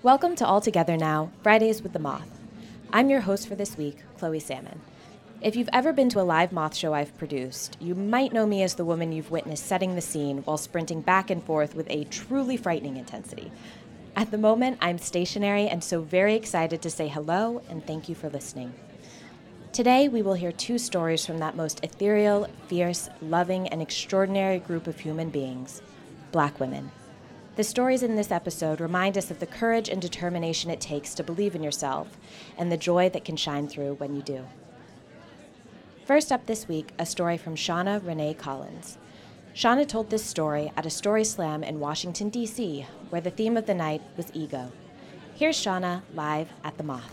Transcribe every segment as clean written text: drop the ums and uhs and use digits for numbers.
Welcome to All Together Now, Fridays with the Moth. I'm your host for this week, Chloe Salmon. If you've ever been to a live moth show I've produced, you might know me as the woman you've witnessed setting the scene while sprinting back and forth with a truly frightening intensity. At the moment, I'm stationary and so very excited to say hello and thank you for listening. Today, we will hear two stories from that most ethereal, fierce, loving, and extraordinary group of human beings, Black women. The stories in this episode remind us of the courage and determination it takes to believe in yourself and the joy that can shine through when you do. First up this week, a story from Shauna Renee Collins. Shauna told this story at a story slam in Washington, D.C., where the theme of the night was ego. Here's Shauna live at the Moth.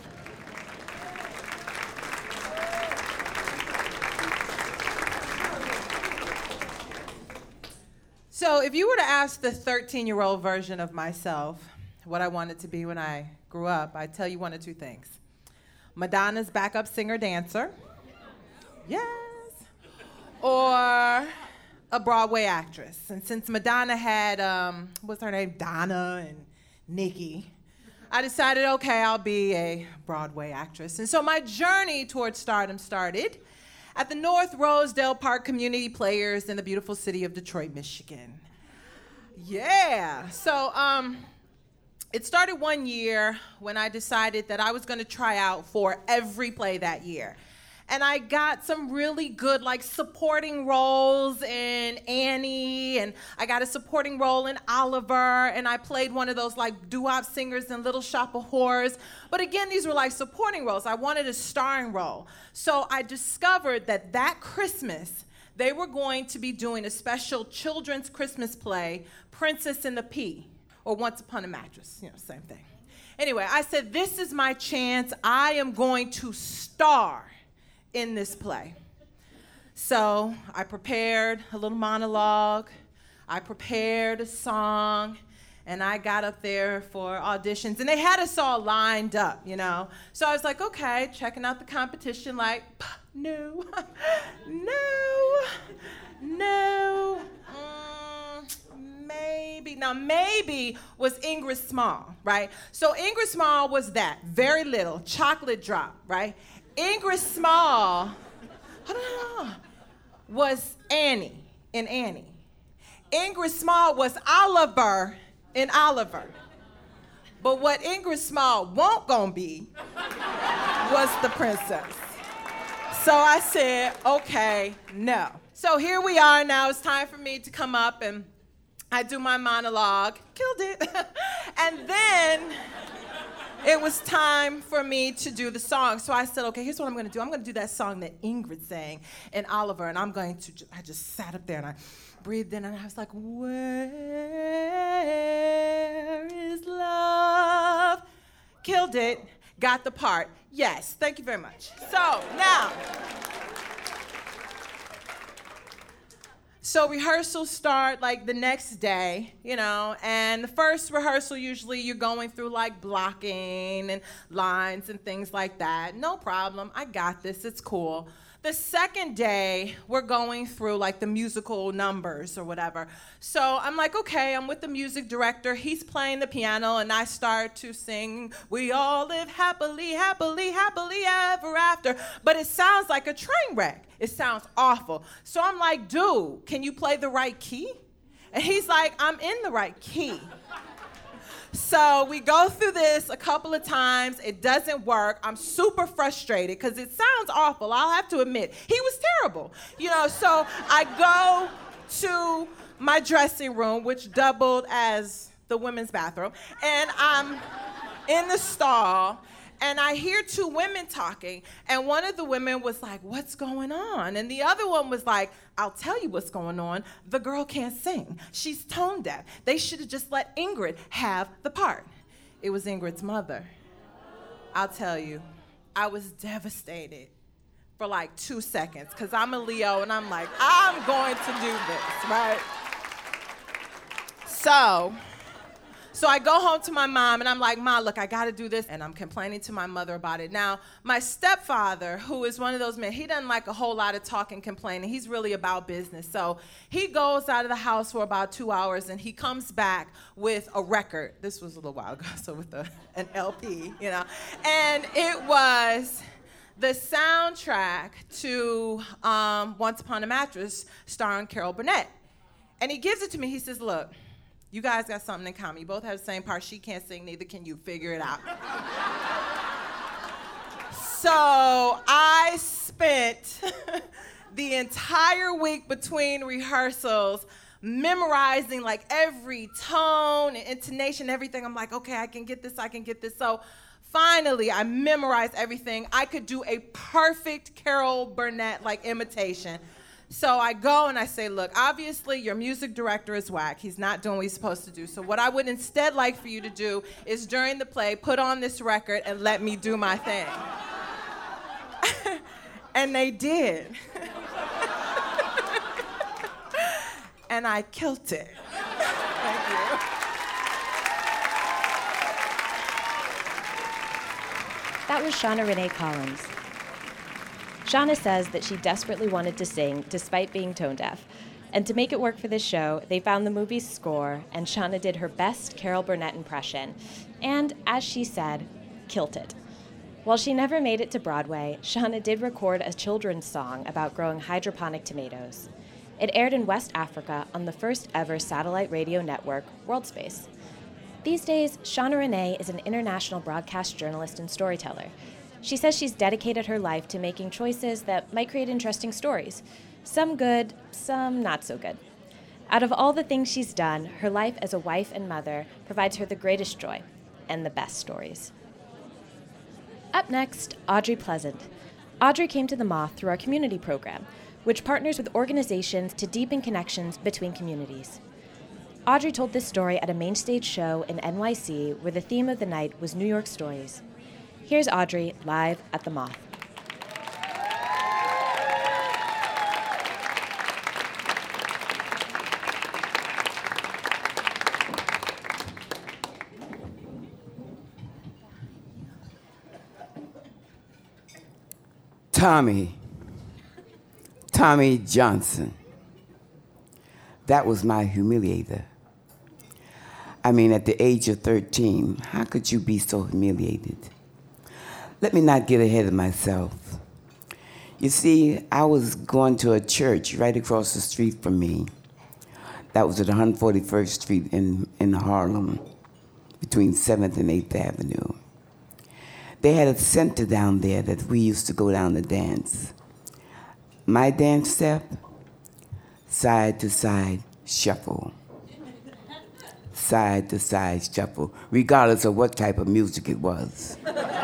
So if you were to ask the 13-year-old version of myself what I wanted to be when I grew up, I'd tell you one of two things. Madonna's backup singer-dancer. Yes. Or a Broadway actress. And since Madonna had, what's her name, Donna and Nikki, I decided, okay, I'll be a Broadway actress. And so my journey towards stardom started at the North Rosedale Park Community Players in the beautiful city of Detroit, Michigan. Yeah. So it started one year when I decided that I was going to try out for every play that year. And I got some really good, supporting roles in Annie, and I got a supporting role in Oliver, and I played one of those, doo-wop singers in Little Shop of Horrors. But again, these were, supporting roles. I wanted a starring role. So I discovered that Christmas, they were going to be doing a special children's Christmas play, Princess and the Pea, or Once Upon a Mattress, same thing. Anyway, I said, this is my chance. I am going to star in this play. So I prepared a little monologue, I prepared a song, and I got up there for auditions, and they had us all lined up, So I was like, okay, checking out the competition, no, maybe. Now, maybe was Ingrid Small, right? So Ingrid Small was that, very little, chocolate drop, right? Ingrid Small was Annie in Annie. Ingrid Small was Oliver in Oliver. But what Ingrid Small won't gonna be was the princess. So I said, okay, no. So here we are now. It's time for me to come up and I do my monologue. Killed it. And then it was time for me to do the song. So I said, okay, here's what I'm going to do. I'm going to do that song that Ingrid sang in Oliver, and I just sat up there and I breathed in, and I was like, where is love? Killed it. Got the part. Yes, thank you very much. So now, so rehearsals start the next day, and the first rehearsal, usually you're going through blocking and lines and things like that. No problem, I got this, it's cool. The second day, we're going through the musical numbers or whatever. So I'm okay, I'm with the music director, he's playing the piano, and I start to sing, we all live happily, happily, happily ever after. But it sounds like a train wreck. It sounds awful. So I'm like, dude, can you play the right key? And he's like, I'm in the right key. So we go through this a couple of times. It doesn't work. I'm super frustrated because it sounds awful. I'll have to admit. He was terrible. So I go to my dressing room, which doubled as the women's bathroom, and I'm in the stall, and I hear two women talking, and one of the women was like, what's going on? And the other one was like, I'll tell you what's going on. The girl can't sing. She's tone deaf. They should have just let Ingrid have the part. It was Ingrid's mother. I'll tell you, I was devastated for 2 seconds, because I'm a Leo, and I'm like, I'm going to do this, right? So So I go home to my mom, and I'm like, Ma, look, I got to do this. And I'm complaining to my mother about it. Now, my stepfather, who is one of those men, he doesn't like a whole lot of talking, complaining. He's really about business. So he goes out of the house for about 2 hours, and he comes back with a record. This was a little while ago, so with an LP, you know. And it was the soundtrack to Once Upon a Mattress, starring Carol Burnett. And he gives it to me. He says, look, you guys got something in common. You both have the same part. She can't sing, neither can you. Figure it out. So I spent the entire week between rehearsals memorizing like every tone and intonation, everything. I'm like, okay, I can get this, I can get this. So finally, I memorized everything. I could do a perfect Carol Burnett like imitation. So I go and I say, look, obviously your music director is whack. He's not doing what he's supposed to do. So what I would instead like for you to do is during the play, put on this record and let me do my thing. And they did. And I killed it. Thank you. That was Shauna Renee Collins. Shauna says that she desperately wanted to sing despite being tone deaf. And to make it work for this show, they found the movie's score, and Shauna did her best Carol Burnett impression. And, as she said, killed it. While she never made it to Broadway, Shauna did record a children's song about growing hydroponic tomatoes. It aired in West Africa on the first ever satellite radio network, WorldSpace. These days, Shauna Renee is an international broadcast journalist and storyteller. She says she's dedicated her life to making choices that might create interesting stories. Some good, some not so good. Out of all the things she's done, her life as a wife and mother provides her the greatest joy and the best stories. Up next, Audrey Pleasant. Audrey came to the Moth through our community program, which partners with organizations to deepen connections between communities. Audrey told this story at a main stage show in NYC where the theme of the night was New York stories. Here's Audrey live at the Moth. Tommy Johnson. That was my humiliator. I mean, at the age of 13, how could you be so humiliated? Let me not get ahead of myself. You see, I was going to a church right across the street from me. That was at 141st Street in Harlem, between 7th and 8th Avenue. They had a center down there that we used to go down to dance. My dance step, side to side shuffle. Side to side shuffle, regardless of what type of music it was.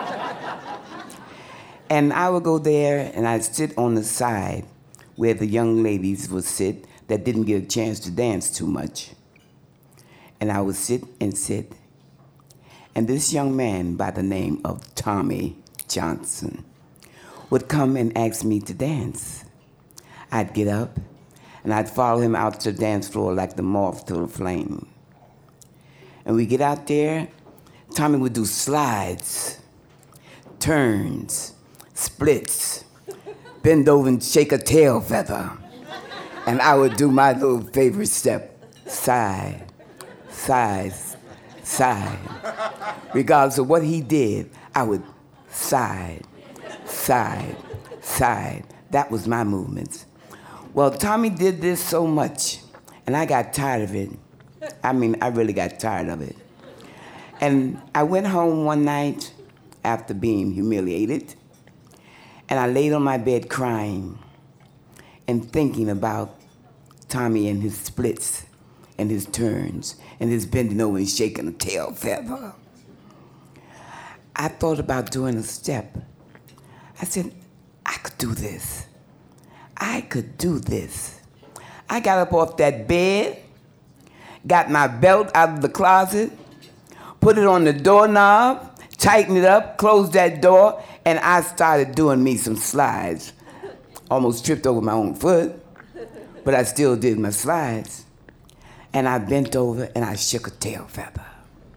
And I would go there and I'd sit on the side where the young ladies would sit that didn't get a chance to dance too much. And I would sit and sit. And this young man by the name of Tommy Johnson would come and ask me to dance. I'd get up and I'd follow him out to the dance floor like the moth to the flame. And we get out there, Tommy would do slides, turns, splits, bend over and shake a tail feather. And I would do my little favorite step, side, side, side. Regardless of what he did, I would side, side, side. That was my movements. Well, Tommy did this so much, and I got tired of it. I mean, I really got tired of it. And I went home one night after being humiliated, and I laid on my bed crying and thinking about Tommy and his splits and his turns and his bending over and shaking a tail feather. I thought about doing a step. I said, I could do this. I could do this. I got up off that bed, got my belt out of the closet, put it on the doorknob, tightened it up, closed that door, and I started doing me some slides. Almost tripped over my own foot, but I still did my slides. And I bent over and I shook a tail feather.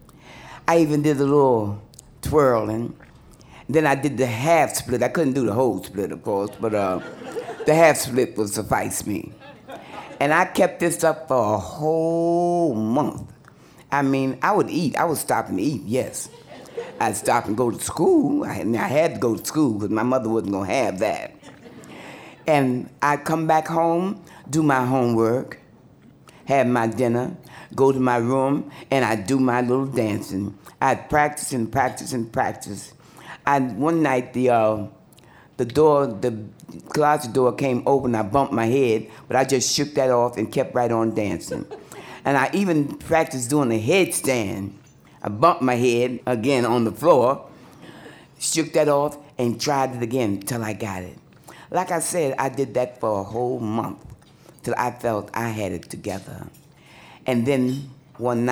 I even did a little twirling. Then I did the half split. I couldn't do the whole split, of course, but the half split would suffice me. And I kept this up for a whole month. I mean, I would eat. I would stop and eat, yes. I'd stop and go to school. I had to go to school because my mother wasn't going to have that. And I'd come back home, do my homework, have my dinner, go to my room, and I'd do my little dancing. I'd practice and practice and practice. One night, the closet door came open. I bumped my head, but I just shook that off and kept right on dancing. And I even practiced doing a headstand. I bumped my head again on the floor, shook that off, and tried it again till I got it. Like I said, I did that for a whole month till I felt I had it together. And then one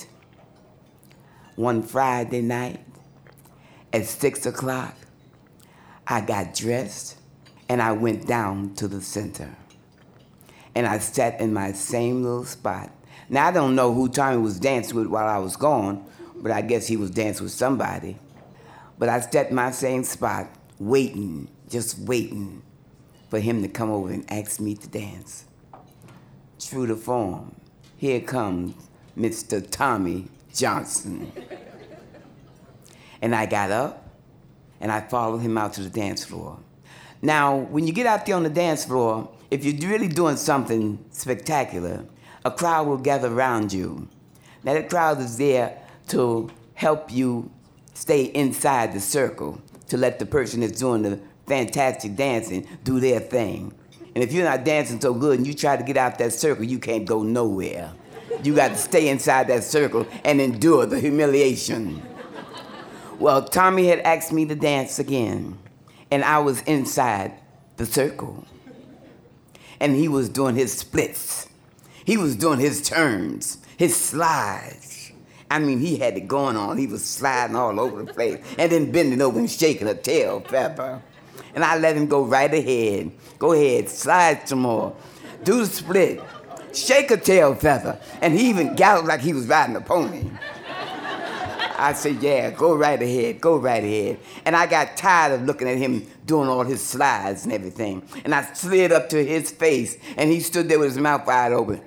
Friday night, at 6 o'clock, I got dressed and I went down to the center. And I sat in my same little spot. Now, I don't know who Tommy was dancing with while I was gone, but I guess he was dancing with somebody. But I sat in my same spot, waiting, just waiting for him to come over and ask me to dance. True to form, here comes Mr. Tommy Johnson. And I got up, and I followed him out to the dance floor. Now, when you get out there on the dance floor, if you're really doing something spectacular, a crowd will gather around you. Now, that crowd is there to help you stay inside the circle, to let the person that's doing the fantastic dancing do their thing. And if you're not dancing so good and you try to get out that circle, you can't go nowhere. You got to stay inside that circle and endure the humiliation. Well, Tommy had asked me to dance again, and I was inside the circle. And he was doing his splits. He was doing his turns, his slides. I mean, he had it going on. He was sliding all over the place and then bending over and shaking a tail feather. And I let him go right ahead. Go ahead, slide some more. Do the split. Shake a tail feather. And he even galloped like he was riding a pony. I said, yeah, go right ahead, go right ahead. And I got tired of looking at him doing all his slides and everything. And I slid up to his face, and he stood there with his mouth wide open,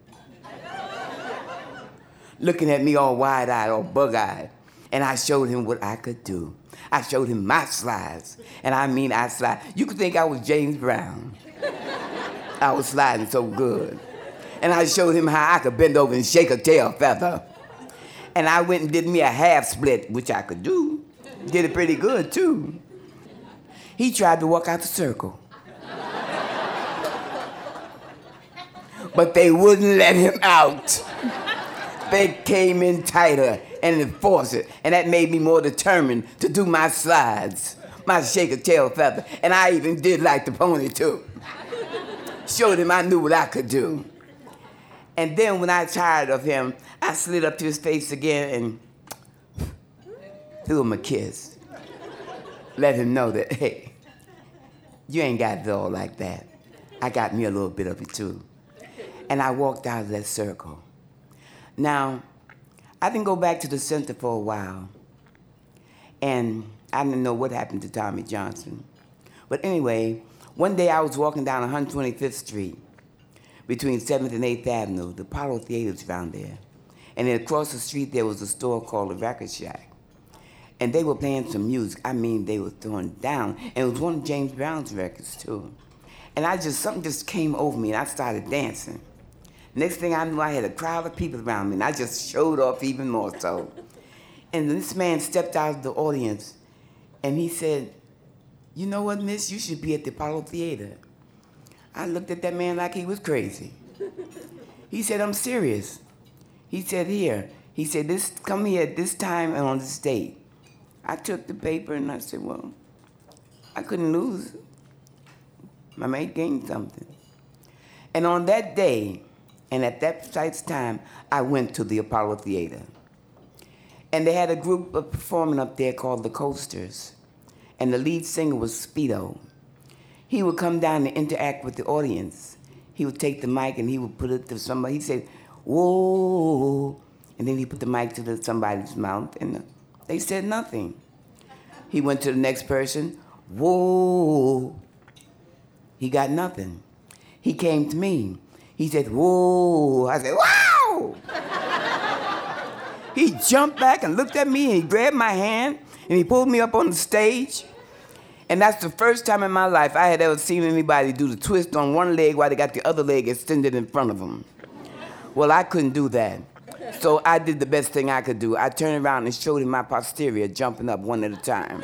looking at me all wide-eyed, all bug-eyed. And I showed him what I could do. I showed him my slides. And I mean, I slide. You could think I was James Brown. I was sliding so good. And I showed him how I could bend over and shake a tail feather. And I went and did me a half split, which I could do. Did it pretty good, too. He tried to walk out the circle. But they wouldn't let him out. They came in tighter and enforced it. And that made me more determined to do my slides, my shake a tail feather. And I even did like the pony, too. Showed him I knew what I could do. And then when I tired of him, I slid up to his face again and threw him a kiss. Let him know that, hey, you ain't got it all like that. I got me a little bit of it too. And I walked out of that circle. Now, I didn't go back to the center for a while. And I didn't know what happened to Tommy Johnson. But anyway, one day I was walking down 125th Street between 7th and 8th Avenue. The Apollo Theater's around there. And then across the street, there was a store called the Record Shack. And they were playing some music. I mean, they were throwing down. And it was one of James Brown's records, too. And something just came over me, and I started dancing. Next thing I knew, I had a crowd of people around me, and I just showed off even more so. And this man stepped out of the audience, and he said, "You know what, miss? You should be at the Apollo Theater." I looked at that man like he was crazy. He said, "I'm serious." He said, "Here." He said, "Come here at this time and on this date." I took the paper and I said, well, I couldn't lose. I may gain something. And on that day, and at that precise time, I went to the Apollo Theater. And they had a group of performing up there called the Coasters. And the lead singer was Speedo. He would come down and interact with the audience. He would take the mic and he would put it to somebody. He said, "Whoa," And then he put the mic to somebody's mouth, and they said nothing. He went to the next person. Whoa. He got nothing. He came to me. He said, whoa. I said, wow. He jumped back and looked at me, and he grabbed my hand, and he pulled me up on the stage. And that's the first time in my life I had ever seen anybody do the twist on one leg while they got the other leg extended in front of them. Well, I couldn't do that. So I did the best thing I could do. I turned around and showed him my posterior, jumping up one at a time.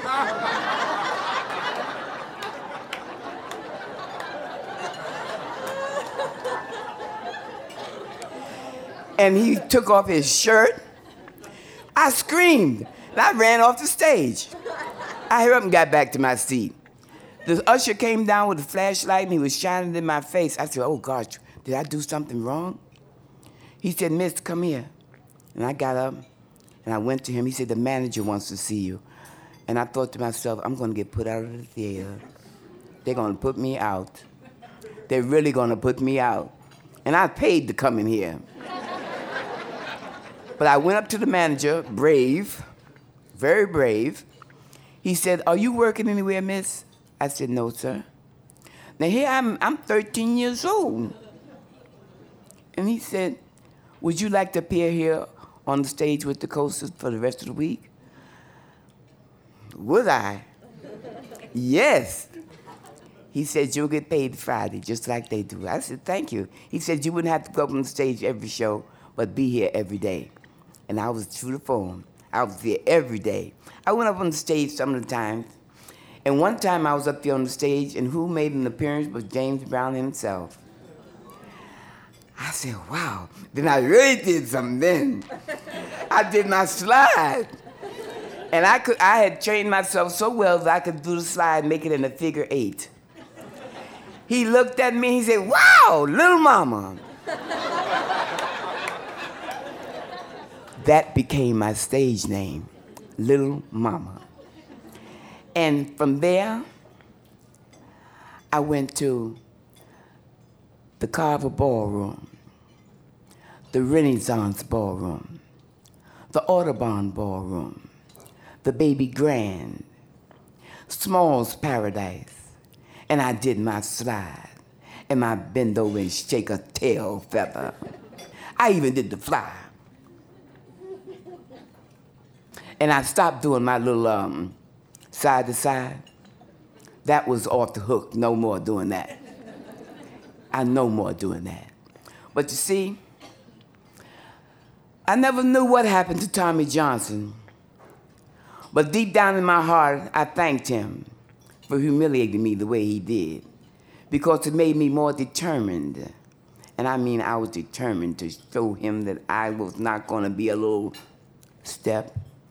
And he took off his shirt. I screamed, and I ran off the stage. I hurried up and got back to my seat. The usher came down with a flashlight, and he was shining it in my face. I said, oh, gosh, did I do something wrong? He said, miss, come here. And I got up, and I went to him. He said, the manager wants to see you. And I thought to myself, I'm going to get put out of the theater. They're going to put me out. They're really going to put me out. And I paid to come in here. But I went up to the manager, brave, very brave. He said, are you working anywhere, miss? I said, no, sir. Now here I'm 13 years old. And he said, would you like to appear here on the stage with the coasters for the rest of the week? Would I? Yes. He said, you'll get paid Friday, just like they do. I said, thank you. He said, you wouldn't have to go up on the stage every show, but be here every day. And I was true to form. I was there every day. I went up on the stage some of the times. And one time I was up there on the stage, and who made an appearance but James Brown himself. I said, wow. Then I really did something then. I did my slide. And I had trained myself so well that I could do the slide and make it in a figure 8. He looked at me and he said, wow, little mama. That became my stage name, Little Mama. And from there, I went to the Carver Ballroom, the Renaissance Ballroom, the Audubon Ballroom, the Baby Grand, Small's Paradise, and I did my slide and my bend over and shake a tail feather. I even did the fly. And I stopped doing my little side to side. That was off the hook, no more doing that. I no more doing that. But you see, I never knew what happened to Tommy Johnson. But deep down in my heart, I thanked him for humiliating me the way he did, because it made me more determined. And I mean, I was determined to show him that I was not going to be a little step.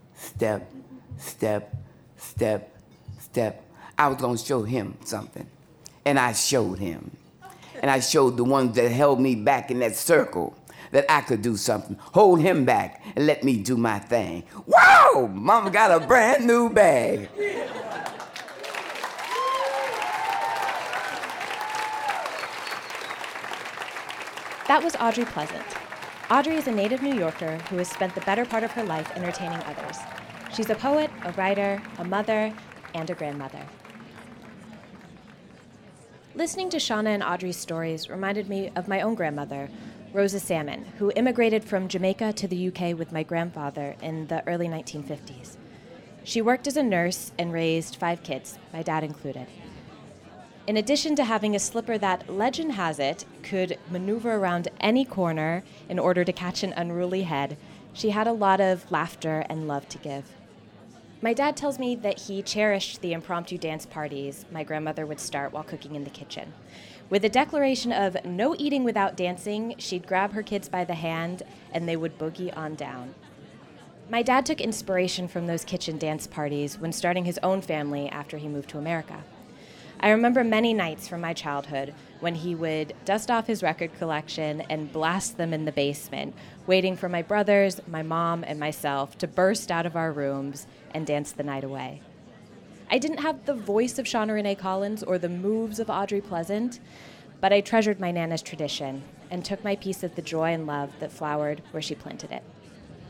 I was going to show him something. And I showed him. And I showed the ones that held me back in that circle that I could do something. Hold him back and let me do my thing. Wow! Mama got a brand new bag. That was Audrey Pleasant. Audrey is a native New Yorker who has spent the better part of her life entertaining others. She's a poet, a writer, a mother, and a grandmother. Listening to Shauna and Audrey's stories reminded me of my own grandmother, Rosa Salmon, who immigrated from Jamaica to the UK with my grandfather in the early 1950s. She worked as a nurse and raised 5 kids, my dad included. In addition to having a slipper that, legend has it, could maneuver around any corner in order to catch an unruly head, she had a lot of laughter and love to give. My dad tells me that he cherished the impromptu dance parties my grandmother would start while cooking in the kitchen. With a declaration of no eating without dancing, she'd grab her kids by the hand and they would boogie on down. My dad took inspiration from those kitchen dance parties when starting his own family after he moved to America. I remember many nights from my childhood when he would dust off his record collection and blast them in the basement, waiting for my brothers, my mom, and myself to burst out of our rooms and dance the night away. I didn't have the voice of Shauna Renee Collins or the moves of Audrey Pleasant, but I treasured my Nana's tradition and took my piece of the joy and love that flowered where she planted it.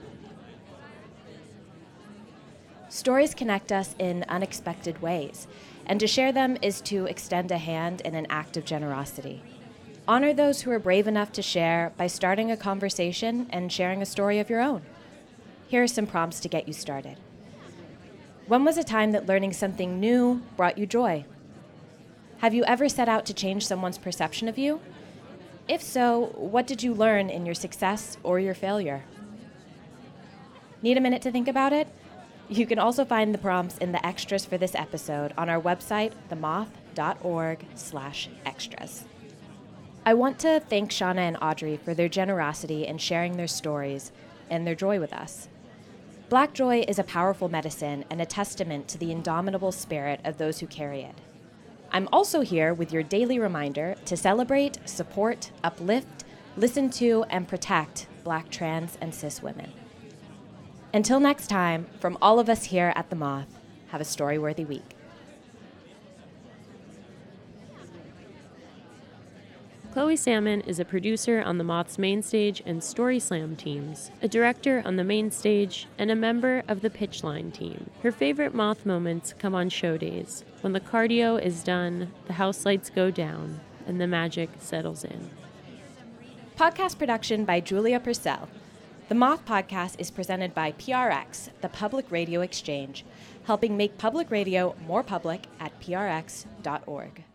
Stories connect us in unexpected ways, and to share them is to extend a hand in an act of generosity. Honor those who are brave enough to share by starting a conversation and sharing a story of your own. Here are some prompts to get you started. When was a time that learning something new brought you joy? Have you ever set out to change someone's perception of you? If so, what did you learn in your success or your failure? Need a minute to think about it? You can also find the prompts in the extras for this episode on our website, themoth.org/extras. I want to thank Shauna and Audrey for their generosity in sharing their stories and their joy with us. Black joy is a powerful medicine and a testament to the indomitable spirit of those who carry it. I'm also here with your daily reminder to celebrate, support, uplift, listen to, and protect Black, trans, and cis women. Until next time, from all of us here at The Moth, have a story-worthy week. Chloe Salmon is a producer on The Moth's main stage and Story Slam teams, a director on the main stage, and a member of the Pitchline team. Her favorite Moth moments come on show days, when the cardio is done, the house lights go down, and the magic settles in. Podcast production by Julia Purcell. The Moth podcast is presented by PRX, the Public Radio Exchange, helping make public radio more public at prx.org.